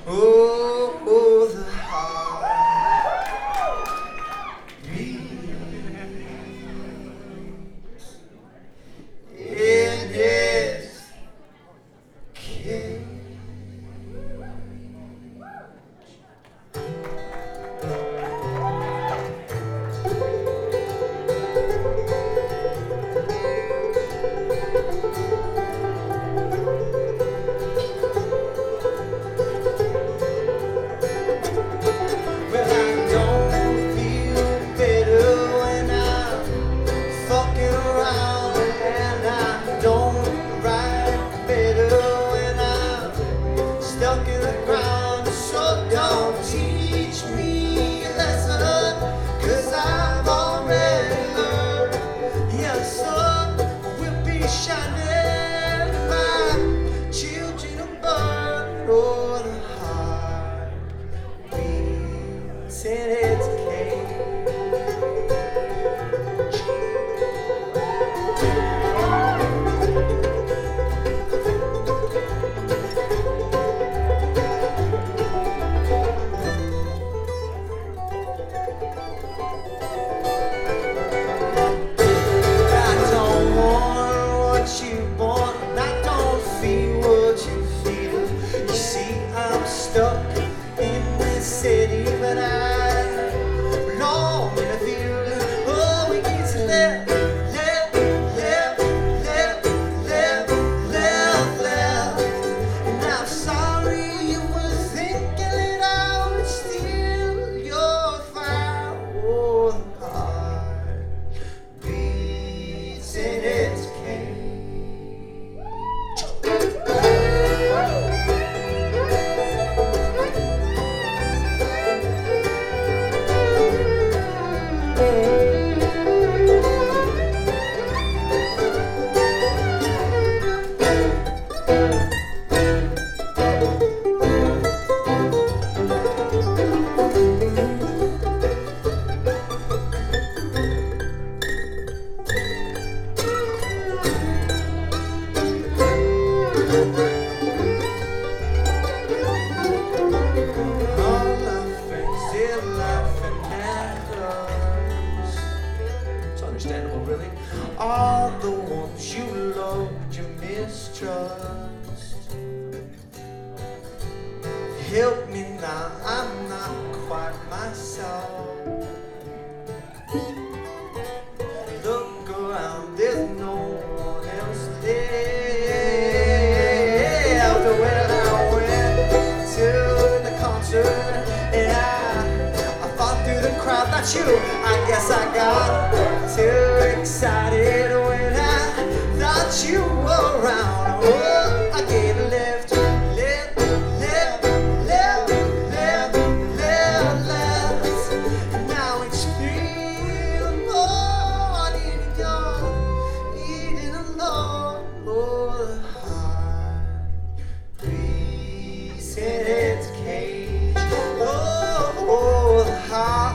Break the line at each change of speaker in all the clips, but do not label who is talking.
Oh, oh, the heart beats in its cage. Stuck in the ground, so don't teach me a lesson, 'cause I've already learned. Yeah, the sun will be shining, my children will burn. Oh, the heart beats in its cage. Stuck in this city, but I belong in a field. Oh, we need to live, live, live, live, live, live, live. And I'm sorry you were thinking that I would steal your fire. Oh, the heart beats in its cage. Really, all the ones you loved, you mistrust. Help me now, I'm not quite myself. Look around, there's no one else left. When I went to the concert and I fought through the crowd, not you, I guess I got too excited when I thought you were around. Oh, I gave a lift, lift, lift, lift, lift, lift, lift. And now it's 3 in the morning, you're eating alone. Oh, the heart beats in its cage. Oh, oh, the heart.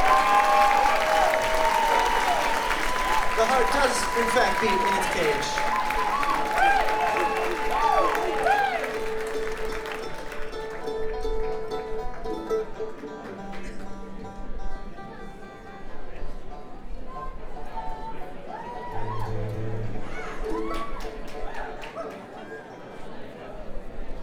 The heart does, in fact, beat in its cage.